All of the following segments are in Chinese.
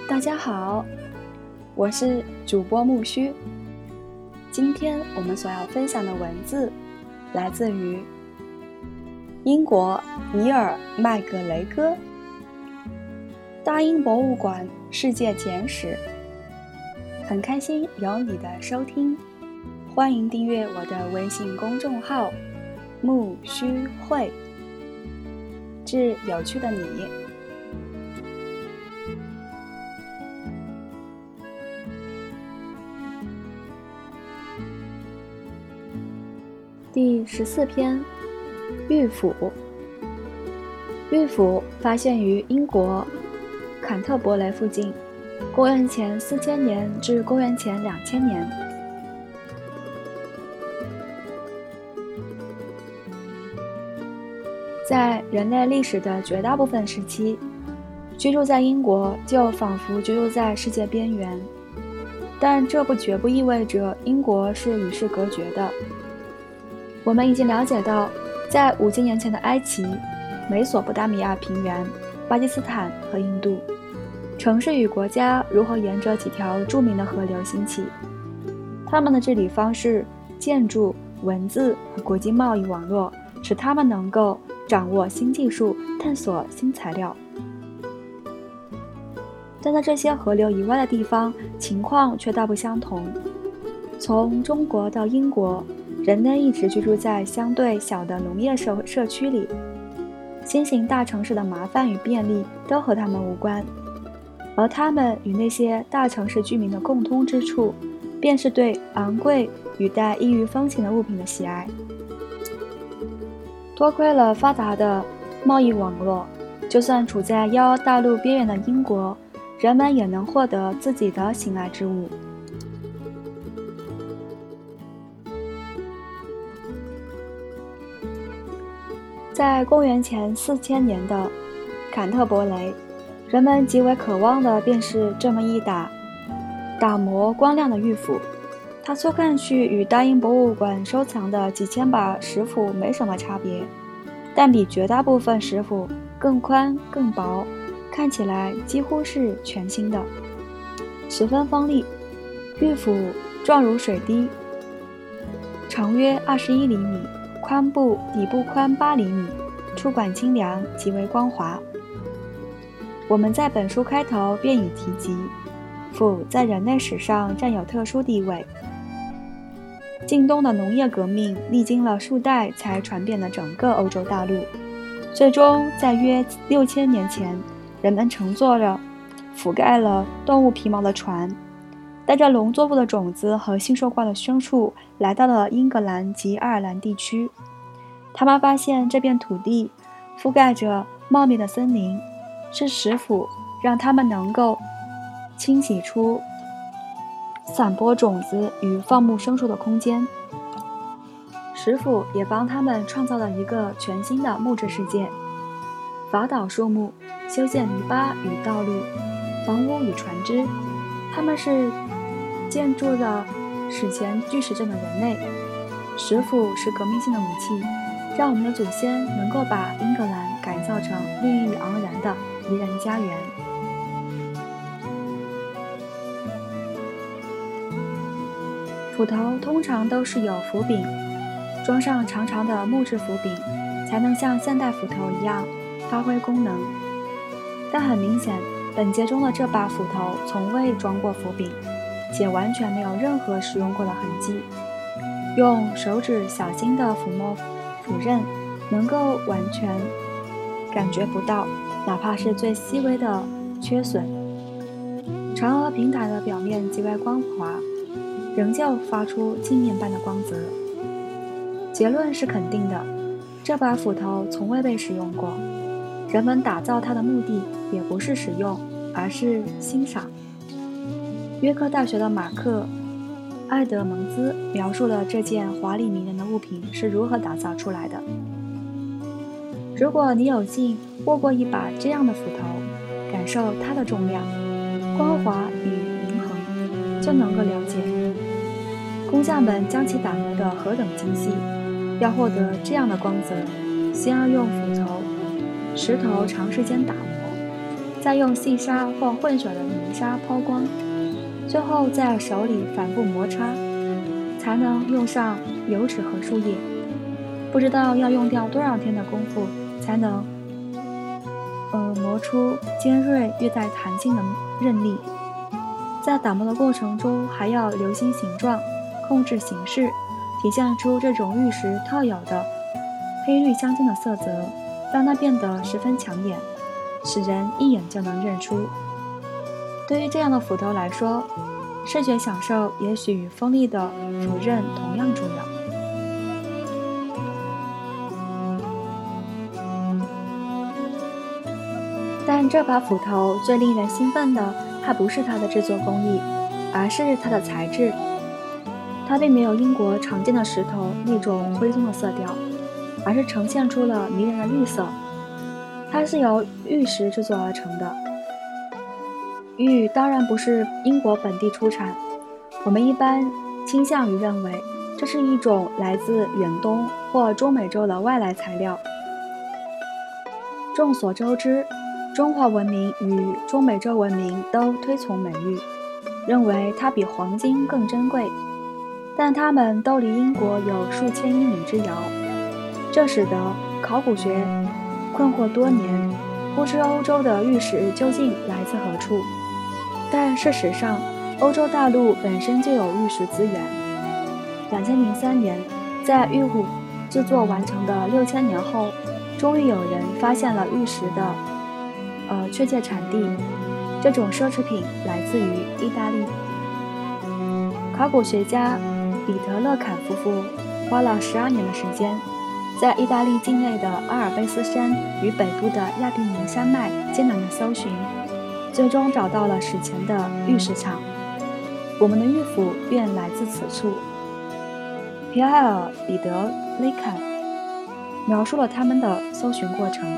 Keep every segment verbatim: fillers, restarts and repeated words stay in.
大家好，我是主播木须。今天我们所要分享的文字来自于英国尼尔麦格雷戈大英博物馆世界简史。很开心有你的收听，欢迎订阅我的微信公众号木须会，致有趣的你。第十四篇，玉斧。玉斧发现于英国坎特伯雷附近，公元前四千年至公元前两千年。在人类历史的绝大部分时期，居住在英国就仿佛居住在世界边缘，但这不绝不意味着英国是与世隔绝的。我们已经了解到，在五千年前的埃及、美索不达米亚平原、巴基斯坦和印度，城市与国家如何沿着几条著名的河流兴起。他们的治理方式、建筑、文字和国际贸易网络使他们能够掌握新技术，探索新材料。但在这些河流以外的地方，情况却大不相同。从中国到英国，人类一直居住在相对小的农业社社区里，新型大城市的麻烦与便利都和他们无关，而他们与那些大城市居民的共通之处，便是对昂贵与带异域风情的物品的喜爱。多亏了发达的贸易网络，就算处在幺幺大陆边缘的英国，人们也能获得自己的心爱之物。在公元前四千年的坎特伯雷，人们极为渴望的便是这么一打打磨光亮的玉斧。它粗看去与大英博物馆收藏的几千把石斧没什么差别，但比绝大部分石斧更宽更薄，看起来几乎是全新的，十分锋利。玉斧状如水滴，长约二十一厘米，宽部底部宽八厘米，触管清凉，极为光滑。我们在本书开头便已提及，斧在人类史上占有特殊地位。近东的农业革命历经了数代才传遍了整个欧洲大陆，最终在约六千年前，人们乘坐着覆盖了动物皮毛的船，带着农作物的种子和新收挂的牲畜来到了英格兰及爱尔兰地区。他们发现这片土地覆盖着茂密的森林，是石斧让他们能够清洗出散播种子与放牧牲畜的空间。石斧也帮他们创造了一个全新的木质世界，伐倒树木，修建篱笆与道路，房屋与船只。他们是建筑了史前巨石阵的人类。石斧是革命性的武器，让我们的祖先能够把英格兰改造成绿意盎然的宜人家园。斧头通常都是有斧柄，装上长长的木质斧柄，才能像现代斧头一样发挥功能。但很明显，本节中的这把斧头从未装过斧柄，且完全没有任何使用过的痕迹。用手指小心地抚摸斧刃，能够完全感觉不到哪怕是最细微的缺损。长而平坦的表面极为光滑，仍旧发出镜面般的光泽。结论是肯定的，这把斧头从未被使用过，人们打造它的目的也不是使用，而是欣赏。约克大学的马克·埃德蒙兹描述了这件华丽迷人的物品是如何打造出来的。如果你有幸握过一把这样的斧头，感受它的重量、光滑与平衡，就能够了解工匠们将其打磨得何等精细。要获得这样的光泽，先要用斧头、石头长时间打磨， 再用细沙或混血的泥沙抛光，最后在手里反复摩擦，才能用上油脂和树叶。不知道要用掉多少天的功夫，才能呃磨出尖锐略带弹性的刃粒。在打磨的过程中，还要留心形状，控制形式，体现出这种玉石特有的黑绿相间的色泽，让它变得十分抢眼，使人一眼就能认出。对于这样的斧头来说，视觉享受也许与锋利的斧刃同样重要。但这把斧头最令人兴奋的，还不是它的制作工艺，而是它的材质。它并没有英国常见的石头那种灰棕的色调，而是呈现出了迷人的绿色。它是由玉石制作而成的。玉当然不是英国本地出产，我们一般倾向于认为这是一种来自远东或中美洲的外来材料。众所周知，中华文明与中美洲文明都推崇美玉，认为它比黄金更珍贵，但它们都离英国有数千英里之遥，这使得考古学困惑多年，不知欧洲的玉石究竟来自何处。但事实上，欧洲大陆本身就有玉石资源。两千零三年，在玉壶制作完成的六千年后，终于有人发现了玉石的呃确切产地。这种奢侈品来自于意大利。考古学家彼得勒坎夫妇花了十二年的时间，在意大利境内的阿尔卑斯山与北部的亚平宁山脉艰难地搜寻，最终找到了史前的玉石场。我们的玉斧便来自此处。皮埃尔·彼得勒坎描述了他们的搜寻过程。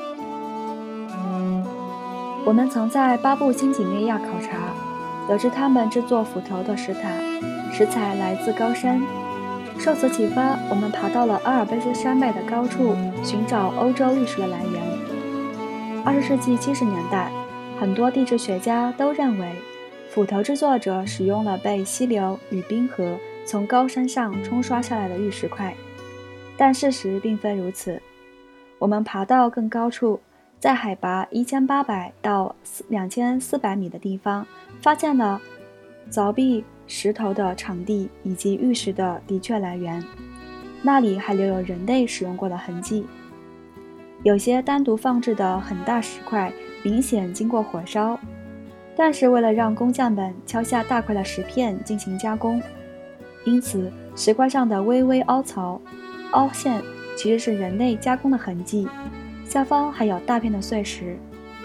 我们曾在巴布新几内亚考察，得知他们制作斧头的石塔石材来自高山。受此启发，我们爬到了阿尔卑斯山脉的高处，寻找欧洲玉石的来源。二十世纪七十年代，很多地质学家都认为斧头制作者使用了被溪流与冰河从高山上冲刷下来的玉石块，但事实并非如此。我们爬到更高处，在海拔一千八百到两千四百米的地方，发现了凿壁石头的场地以及玉石的的确来源，那里还留有人类使用过的痕迹。有些单独放置的很大石块明显经过火烧，但是为了让工匠们敲下大块的石片进行加工，因此石块上的微微凹槽、凹陷其实是人类加工的痕迹，下方还有大片的碎石。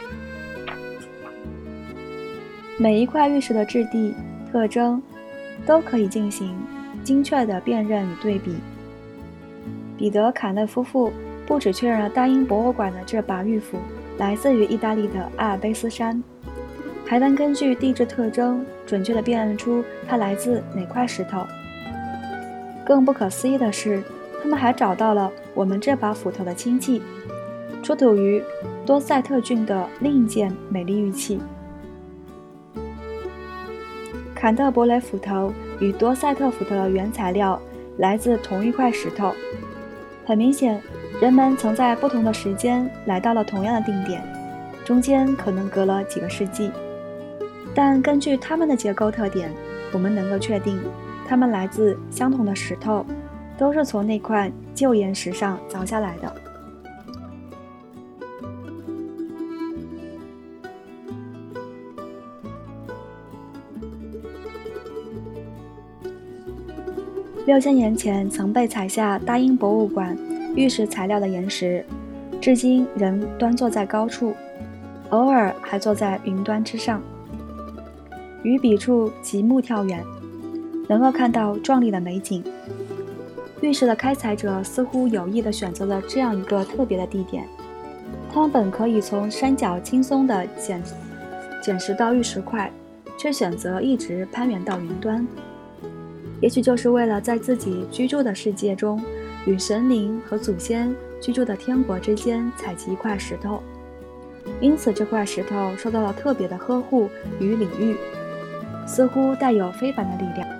每一块玉石的质地、特征都可以进行精确的辨认与对比。彼得·坎勒夫妇不只确认了大英博物馆的这把玉斧来自于意大利的阿尔卑斯山，还能根据地质特征准确地辨认出它来自哪块石头。更不可思议的是，他们还找到了我们这把斧头的亲戚，出土于多塞特郡的另一件美丽玉器。坎特伯雷斧头与多塞特斧头的原材料来自同一块石头，很明显，人们曾在不同的时间来到了同样的定点，中间可能隔了几个世纪。但根据它们的结构特点，我们能够确定，它们来自相同的石头，都是从那块旧岩石上凿下来的。六千年前曾被采下大英博物馆玉石材料的岩石，至今仍端坐在高处，偶尔还坐在云端之上。于彼处极目眺远，能够看到壮丽的美景。玉石的开采者似乎有意地选择了这样一个特别的地点，他们本可以从山脚轻松地捡捡拾到玉石块，却选择一直攀援到云端。也许就是为了在自己居住的世界中，与神灵和祖先居住的天国之间采集一块石头， 因此这块石头受到了特别的呵护与礼遇，似乎带有非凡的力量。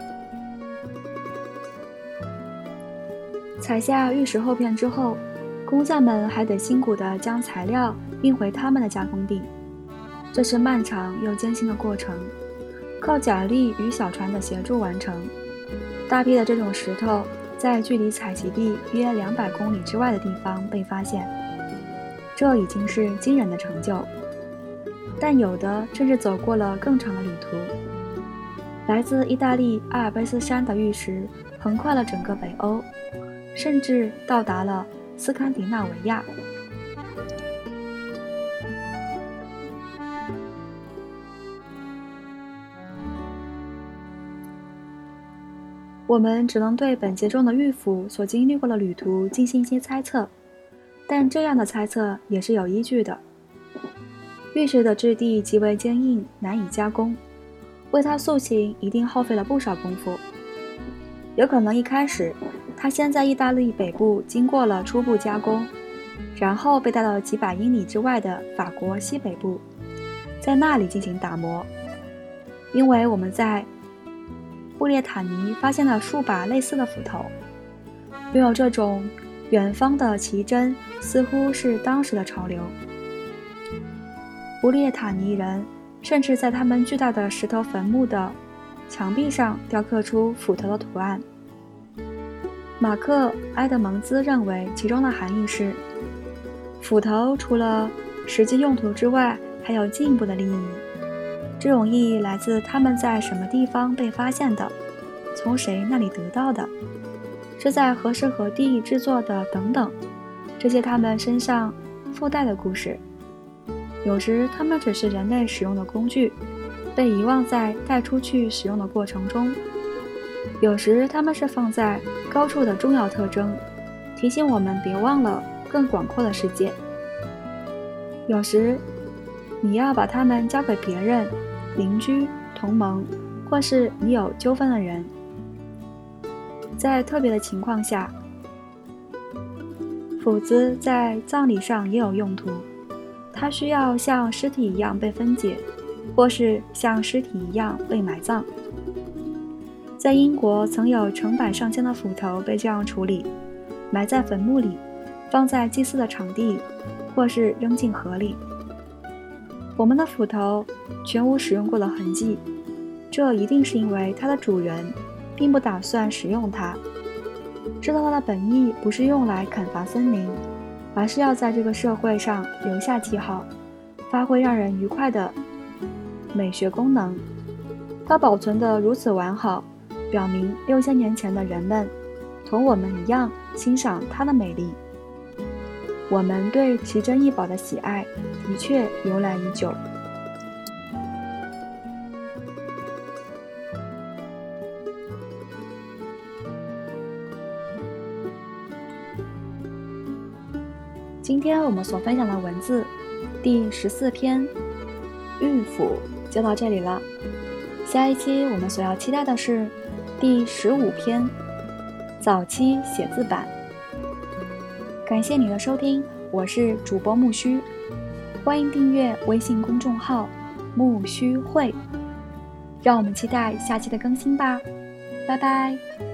采下玉石厚片之后，工匠们还得辛苦地将材料运回他们的加工地，这是漫长又艰辛的过程，靠脚力与小船的协助完成。大批的这种石头在距离采集地约两百公里之外的地方被发现，这已经是惊人的成就。但有的甚至走过了更长的旅途。来自意大利阿尔卑斯山的玉石横跨了整个北欧，甚至到达了斯堪的纳维亚。我们只能对本节中的玉斧所经历过的旅途进行一些猜测，但这样的猜测也是有依据的。玉石的质地极为坚硬，难以加工，为它塑形一定耗费了不少功夫。有可能一开始它先在意大利北部经过了初步加工，然后被带到几百英里之外的法国西北部，在那里进行打磨。因为我们在布列塔尼发现了数把类似的斧头，拥有这种远方的奇珍似乎是当时的潮流。布列塔尼人甚至在他们巨大的石头坟墓的墙壁上雕刻出斧头的图案。马克·埃德蒙兹认为其中的含义是，斧头除了实际用途之外，还有进一步的利益。这种意义来自他们在什么地方被发现的，从谁那里得到的，是在何时何地制作的等等，这些他们身上附带的故事。有时他们只是人类使用的工具，被遗忘在带出去使用的过程中；有时他们是放在高处的重要特征，提醒我们别忘了更广阔的世界；有时你要把它们交给别人，邻居、同盟，或是你有纠纷的人。在特别的情况下，斧子在葬礼上也有用途，它需要像尸体一样被分解，或是像尸体一样被埋葬。在英国曾有成百上千的斧头被这样处理，埋在坟墓里，放在祭祀的场地，或是扔进河里。我们的斧头全无使用过的痕迹，这一定是因为它的主人并不打算使用它，知道它的本意不是用来砍伐森林，而是要在这个社会上留下记号，发挥让人愉快的美学功能。它保存得如此完好，表明六千年前的人们同我们一样欣赏它的美丽。我们对奇珍异宝的喜爱的确由来已久。今天我们所分享的文字第十四篇玉斧就到这里了，下一期我们所要期待的是第十五篇早期写字板。感谢你的收听，我是主播木须，欢迎订阅微信公众号木须会，让我们期待下期的更新吧，拜拜。